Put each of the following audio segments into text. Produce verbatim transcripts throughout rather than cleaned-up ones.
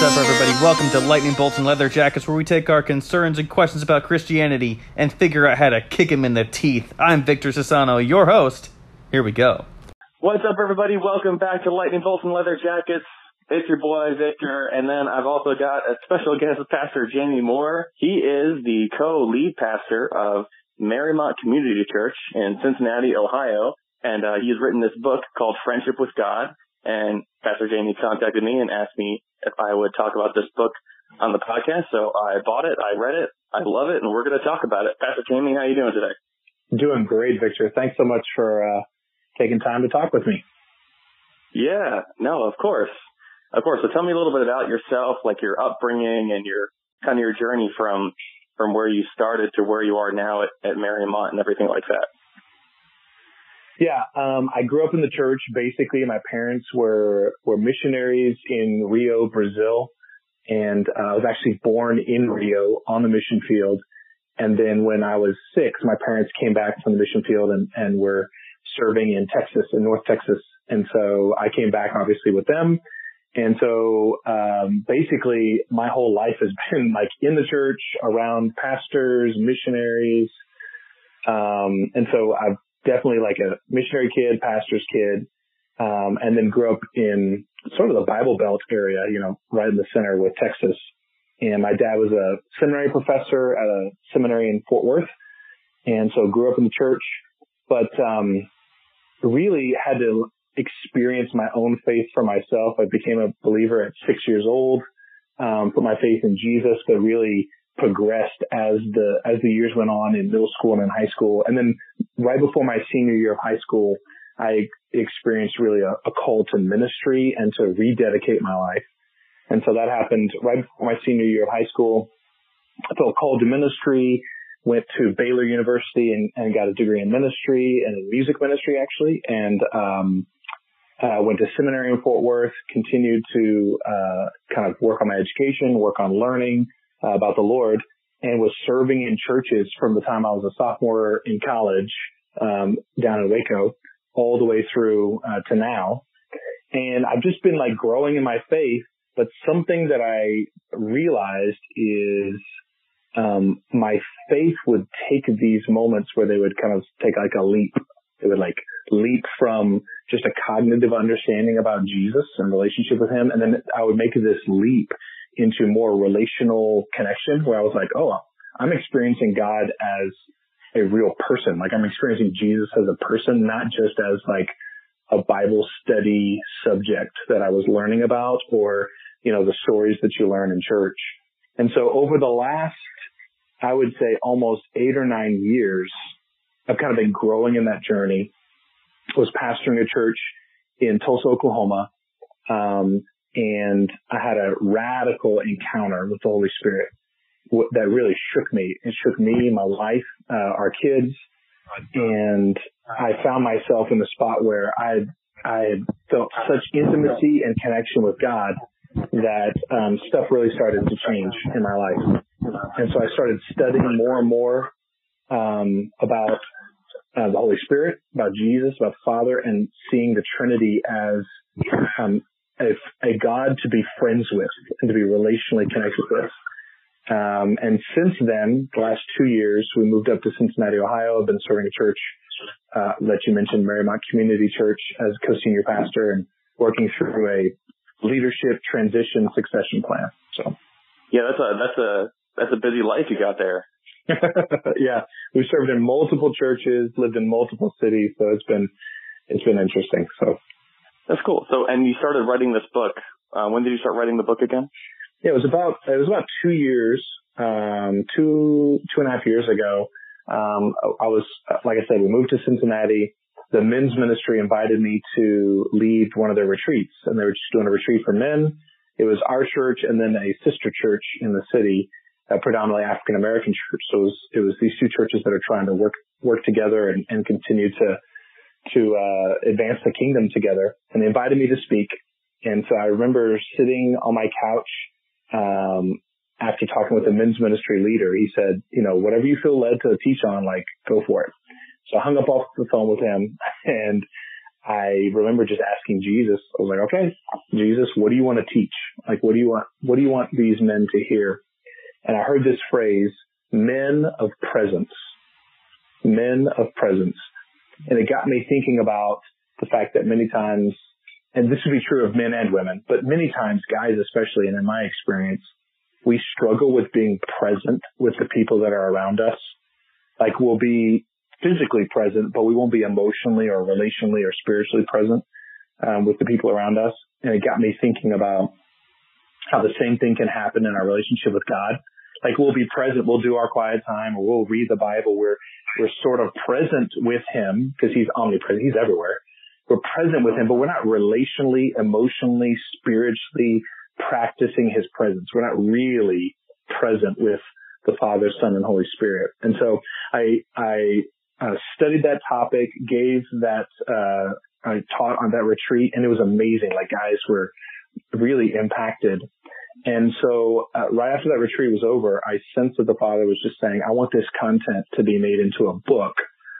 up, everybody? Welcome to Lightning Bolts and Leather Jackets, where we take our concerns and questions about Christianity and figure out how to kick them in the teeth. I'm Victor Sassano, your host. Here we go. What's up, everybody? Welcome back to Lightning Bolts and Leather Jackets. It's your boy, Victor, and then I've also got a special guest, Pastor Jamie Moore. He is the co-lead pastor of Marymount Community Church in Cincinnati, Ohio, and uh, he has written this book called Friendship with God. And Pastor Jamie contacted me and asked me if I would talk about this book on the podcast. So I bought it, I read it, I love it, and we're going to talk about it. Pastor Jamie, how are you doing today? Doing great, Victor. Thanks so much for uh, taking time to talk with me. Yeah, no, of course. Of course. So tell me a little bit about yourself, like your upbringing and your kind of your journey from from where you started to where you are now at, at Marymount and everything like that. Yeah, um, I grew up in the church. Basically, my parents were were missionaries in Rio, Brazil, and uh, I was actually born in Rio on the mission field. And then when I was six, my parents came back from the mission field and, and were serving in Texas, in North Texas. And so I came back, obviously, with them. And so um, basically, my whole life has been like in the church, around pastors, missionaries. Um, and so I've definitely like a missionary kid, pastor's kid, um, and then grew up in sort of the Bible Belt area, you know, right in the center with Texas. And my dad was a seminary professor at a seminary in Fort Worth. And so grew up in the church, but um, really had to experience my own faith for myself. I became a believer at six years old, um, put my faith in Jesus, but really progressed as the as the years went on in middle school and in high school. And then right before my senior year of high school, I experienced really a, a call to ministry and to rededicate my life. And so that happened right before my senior year of high school. I felt called to ministry, went to Baylor University and, and got a degree in ministry and in music ministry, actually. And um, uh, went to seminary in Fort Worth, continued to uh, kind of work on my education, work on learning Uh, about the Lord, and was serving in churches from the time I was a sophomore in college um, down in Waco all the way through uh, to now. And I've just been like growing in my faith, but something that I realized is um, my faith would take these moments where they would kind of take like a leap. It would like leap from just a cognitive understanding about Jesus and relationship with him, and then I would make this leap into more relational connection where I was like, oh, I'm experiencing God as a real person. Like I'm experiencing Jesus as a person, not just as like a Bible study subject that I was learning about or, you know, the stories that you learn in church. And so over the last, I would say almost eight or nine years, I've kind of been growing in that journey. I was pastoring a church in Tulsa, Oklahoma. Um, And I had a radical encounter with the Holy Spirit that really shook me. It shook me, my wife, uh, our kids. And I found myself in the spot where I I had felt such intimacy and connection with God that um, stuff really started to change in my life. And so I started studying more and more um, about uh, the Holy Spirit, about Jesus, about the Father, and seeing the Trinity as um, A, a God to be friends with and to be relationally connected with. Um, and since then, the last two years, we moved up to Cincinnati, Ohio. I've been serving a church uh, that you mentioned, Marymount Community Church, as co-senior pastor and working through a leadership transition succession plan. So, yeah, that's a that's a that's a busy life you got there. Yeah, we served in multiple churches, lived in multiple cities, so it's been it's been interesting. So. That's cool. So, and you started writing this book. Uh, when did you start writing the book again? Yeah, it was about it was about two years, um, two two and a half years ago. Um, I was, like I said, we moved to Cincinnati. The men's ministry invited me to lead one of their retreats, and they were just doing a retreat for men. It was our church and then a sister church in the city, a predominantly African American church. So it was, it was these two churches that are trying to work work together and, and continue to. to uh, advance the kingdom together. And they invited me to speak. And so I remember sitting on my couch um, after talking with the men's ministry leader. He said, you know, whatever you feel led to teach on, like, go for it. So I hung up off the phone with him and I remember just asking Jesus, I was like, okay, Jesus, what do you want to teach? Like, what do you want, what do you want these men to hear? And I heard this phrase, men of presence, men of presence. And it got me thinking about the fact that many times, and this would be true of men and women, but many times guys especially, and in my experience, we struggle with being present with the people that are around us. Like we'll be physically present, but we won't be emotionally or relationally or spiritually present um, with the people around us. And it got me thinking about how the same thing can happen in our relationship with God. Like we'll be present, we'll do our quiet time, or we'll read the Bible. We're we're sort of present with Him because He's omnipresent. He's everywhere. We're present with Him, but we're not relationally, emotionally, spiritually practicing His presence. We're not really present with the Father, Son, and Holy Spirit. And so I I uh, studied that topic, gave that uh, I taught on that retreat, and it was amazing. Like guys were really impacted. And so uh, right after that retreat was over, I sensed that the Father was just saying, I want this content to be made into a book,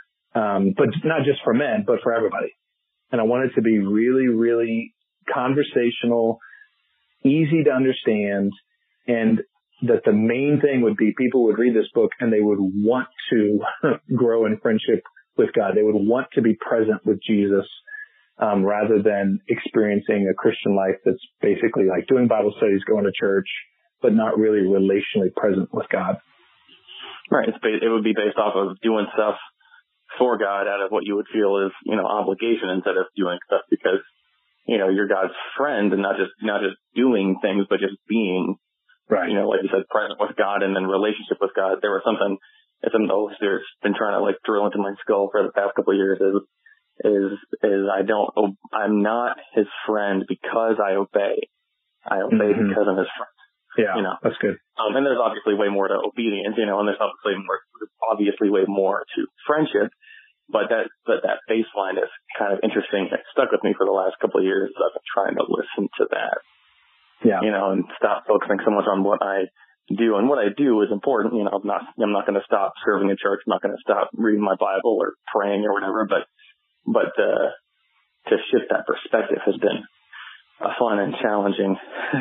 um, but not just for men, but for everybody. And I want it to be really, really conversational, easy to understand, and that the main thing would be people would read this book and they would want to grow in friendship with God. They would want to be present with Jesus. Um, rather than experiencing a Christian life that's basically like doing Bible studies, going to church, but not really relationally present with God. Right. It's ba- it would be based off of doing stuff for God out of what you would feel is, you know, obligation instead of doing stuff because, you know, you're God's friend and not just, not just doing things, but just being, right. You know, like you said, present with God and then relationship with God. There was something, it's something the Holy Spirit's been trying to like drill into my skull for the past couple of years is, is, is I don't, I'm not his friend because I obey. I obey mm-hmm. because I'm his friend. Yeah, you know? That's good. Um, and there's obviously way more to obedience, you know, and there's obviously more, obviously way more to friendship, but that, but that baseline is kind of interesting. It stuck with me for the last couple of years. I've been trying to listen to that, yeah, you know, and stop focusing so much on what I do. And what I do is important. You know, I'm not, I'm not going to stop serving in church. I'm not going to stop reading my Bible or praying or whatever, but But uh, to shift that perspective has been a fun and challenging,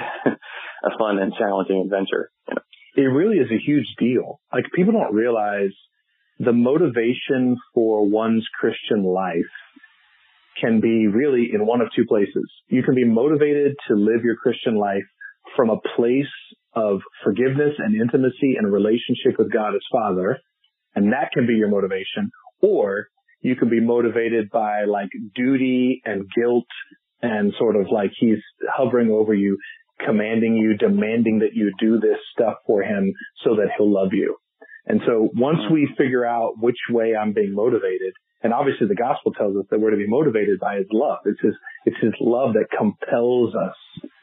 a fun and challenging adventure. You know? It really is a huge deal. Like people don't realize the motivation for one's Christian life can be really in one of two places. You can be motivated to live your Christian life from a place of forgiveness and intimacy and relationship with God as Father, and that can be your motivation, or you can be motivated by like duty and guilt and sort of like he's hovering over you, commanding you, demanding that you do this stuff for him so that he'll love you. And so once we figure out which way I'm being motivated, and obviously the gospel tells us that we're to be motivated by his love. It's his, it's his love that compels us.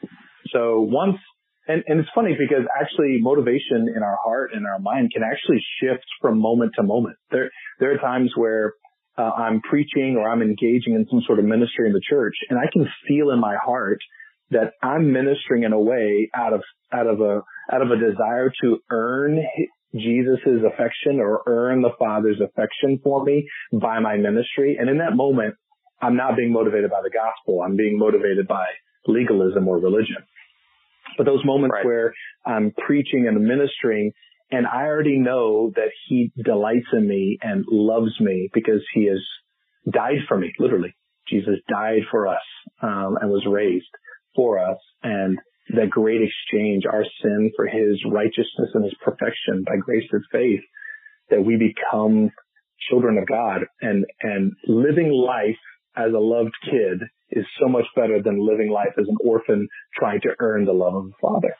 So once, and, and it's funny because actually motivation in our heart and our mind can actually shift from moment to moment. There, there are times where Uh, I'm preaching or I'm engaging in some sort of ministry in the church, and I can feel in my heart that I'm ministering in a way out of out of a out of a desire to earn Jesus's affection or earn the Father's affection for me by my ministry. And in that moment, I'm not being motivated by the gospel. I'm being motivated by legalism or religion. But those moments right. where I'm preaching and ministering, and I already know that he delights in me and loves me because he has died for me, literally. Jesus died for us um, and was raised for us. And that great exchange, our sin for his righteousness and his perfection by grace through faith, that we become children of God. And, and living life as a loved kid is so much better than living life as an orphan trying to earn the love of the Father.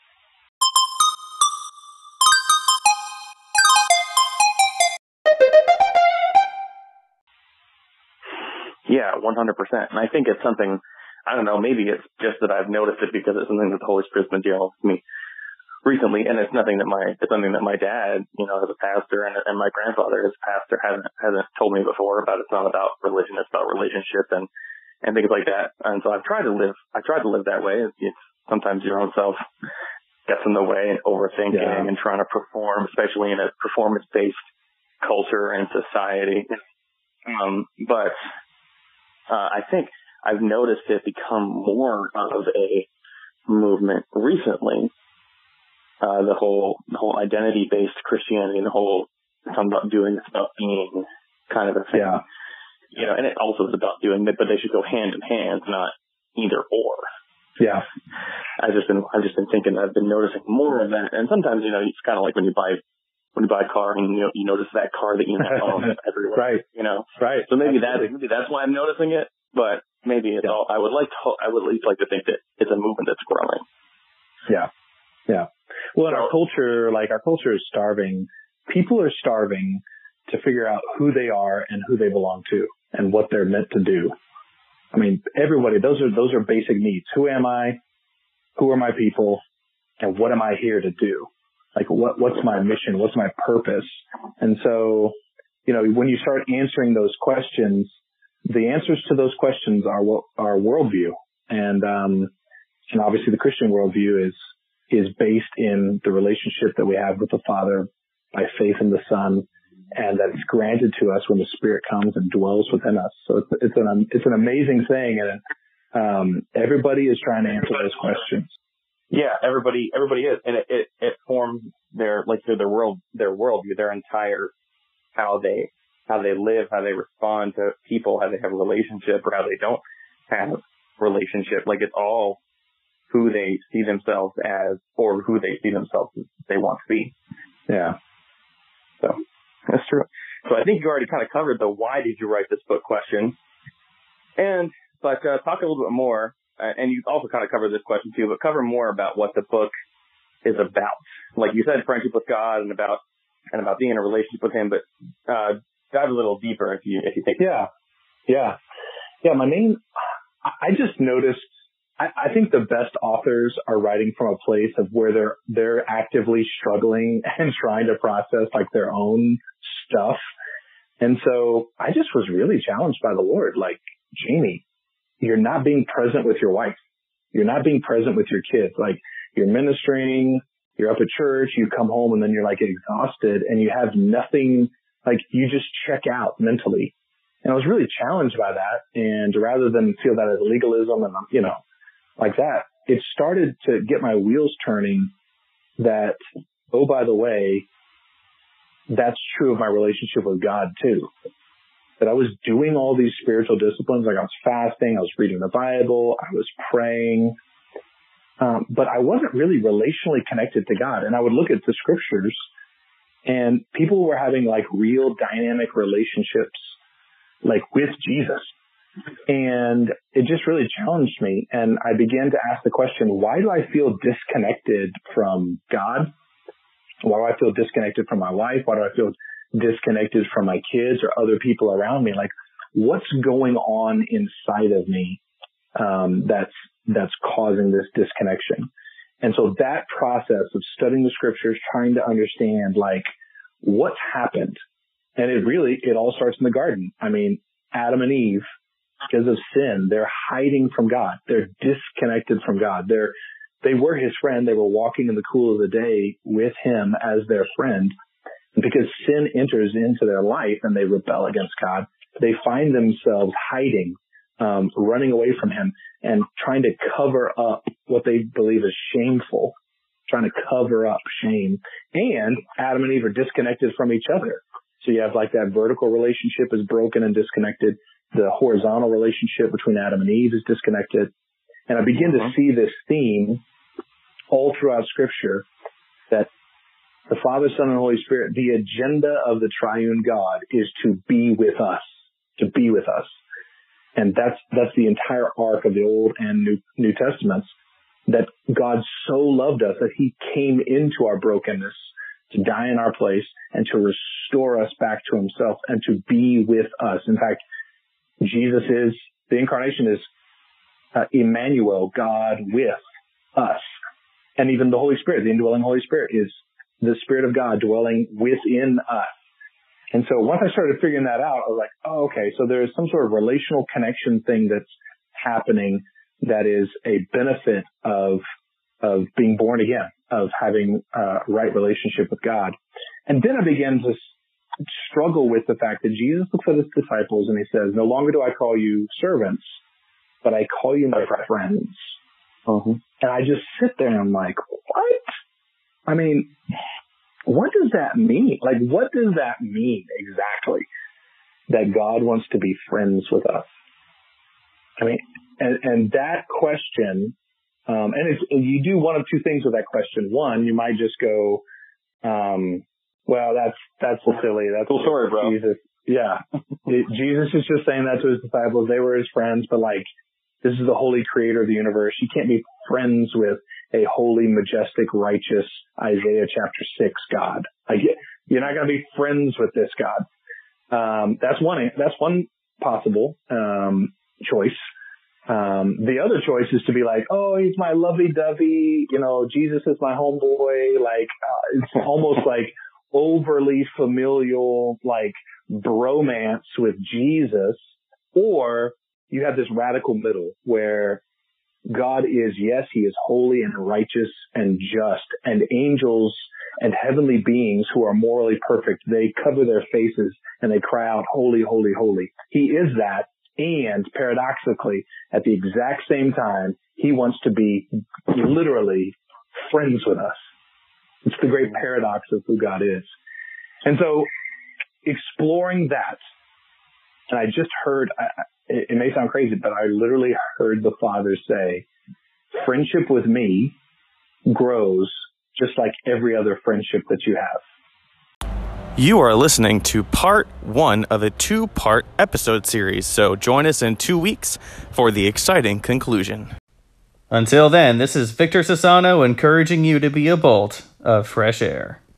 Yeah, one hundred percent. And I think it's something, I don't know, maybe it's just that I've noticed it because it's something that the Holy Spirit's been dealing with me recently. And it's nothing that my, it's something that my dad, you know, as a pastor and, and my grandfather as a pastor hasn't, hasn't told me before about. It's not about religion. It's about relationship and, and things like that. And so I've tried to live, I tried to live that way. It's, it's sometimes your own self gets in the way and overthinking yeah. and trying to perform, especially in a performance-based culture and society. Um, but, Uh, I think I've noticed it become more of a movement recently. Uh, the whole, the whole identity-based Christianity and the whole, it's about doing, it's about being kind of a thing. Yeah. You know, and it also is about doing it, but they should go hand in hand, not either or. Yeah. I've just been, I've just been thinking, I've been noticing more of that. And sometimes, you know, it's kind of like when you buy, when you buy a car and you know, you notice that car that you know own everywhere. Right. You know? Right. So maybe Absolutely. that, maybe that's why I'm noticing it, but maybe it's yeah. all, I would like to, I would at least like to think that it's a movement that's growing. Yeah. Yeah. Well, in So, our culture, like our culture is starving. People are starving to figure out who they are and who they belong to and what they're meant to do. I mean, everybody, those are, those are basic needs. Who am I? Who are my people? And what am I here to do? Like, what, what's my mission? What's my purpose? And so, you know, when you start answering those questions, the answers to those questions are, are worldview. And, um, and obviously the Christian worldview is, is based in the relationship that we have with the Father by faith in the Son, and that it's granted to us when the Spirit comes and dwells within us. So it's, it's an, it's an amazing thing. And, um, everybody is trying to answer those questions. Yeah, everybody, everybody is. And it, it, it forms their, like their, their world, their worldview, their entire, how they, how they live, how they respond to people, how they have a relationship or how they don't have relationship. Like it's all who they see themselves as or who they see themselves as they want to be. Yeah. So that's true. So I think you already kind of covered the why did you write this book question. And, but uh, talk a little bit more, uh, and you also kind of covered this question too, but cover more about what the book is about. Like you said, friendship with God and about, and about being in a relationship with Him, but uh, dive a little deeper if you, if you think. Yeah. Yeah. Yeah. My main, I just noticed, I, I think the best authors are writing from a place of where they're, they're actively struggling and trying to process like their own stuff. And so I just was really challenged by the Lord. Like, Jamie, you're not being present with your wife. You're not being present with your kids. Like, you're ministering, you're up at church, you come home and then you're like exhausted and you have nothing, like you just check out mentally. And I was really challenged by that. And rather than feel that as legalism and, you know, like that, it started to get my wheels turning that, oh, by the way, that's true of my relationship with God too. That I was doing all these spiritual disciplines, like I was fasting, I was reading the Bible, I was praying, um, but I wasn't really relationally connected to God. And I would look at the scriptures and people were having like real dynamic relationships, like with Jesus. And it just really challenged me. And I began to ask the question, why do I feel disconnected from God? Why do I feel disconnected from my wife? Why do I feel disconnected from my kids or other people around me? Like, what's going on inside of me um, that's that's causing this disconnection? And so that process of studying the scriptures, trying to understand like what's happened, and it really it all starts in the garden. I mean, Adam and Eve, because of sin, they're hiding from God. They're disconnected from God. They're they were His friend. They were walking in the cool of the day with Him as their friend. And because sin enters into their life and they rebel against God, they find themselves hiding, um, running away from Him and trying to cover up what they believe is shameful, trying to cover up shame. And Adam and Eve are disconnected from each other. So you have like that vertical relationship is broken and disconnected. The horizontal relationship between Adam and Eve is disconnected. And I begin to see this theme all throughout Scripture that the Father, Son, and Holy Spirit, the agenda of the triune God is to be with us, to be with us. And that's, that's the entire arc of the Old and New, New Testaments, that God so loved us that He came into our brokenness to die in our place and to restore us back to Himself and to be with us. In fact, Jesus is, the incarnation is uh, Emmanuel, God with us. And even the Holy Spirit, the indwelling Holy Spirit is the Spirit of God dwelling within us. And so once I started figuring that out, I was like, oh, okay, so there's some sort of relational connection thing that's happening that is a benefit of, of being born again, of having a right relationship with God. And then I began to struggle with the fact that Jesus looks at His disciples and He says, no longer do I call you servants, but I call you my friends. Mm-hmm. And I just sit there and I'm like, what? I mean, what does that mean? Like, what does that mean exactly? That God wants to be friends with us. I mean, and, and that question, um, and it's, you do one of two things with that question. One, you might just go, um, well, that's, that's silly. That's cool story, bro. Jesus. Yeah. It, Jesus is just saying that to his disciples. They were his friends, but like, this is the holy creator of the universe. You can't be friends with a holy, majestic, righteous Isaiah chapter six God. Like, you're not going to be friends with this God. Um, that's one, that's one possible, um, choice. Um, the other choice is to be like, oh, he's my lovey-dovey, you know, Jesus is my homeboy. Like, uh, it's almost like overly familial, like bromance with Jesus. Or you have this radical middle where God is, yes, he is holy and righteous and just, and angels and heavenly beings who are morally perfect, they cover their faces and they cry out, holy, holy, holy. He is that. And paradoxically, at the exact same time, he wants to be literally friends with us. It's the great paradox of who God is. And so exploring that, and I just heard, I, it may sound crazy, but I literally heard the Father say, friendship with me grows just like every other friendship that you have. You are listening to part one of a two-part episode series, so join us in two weeks for the exciting conclusion. Until then, this is Victor Sassano encouraging you to be a bolt of fresh air.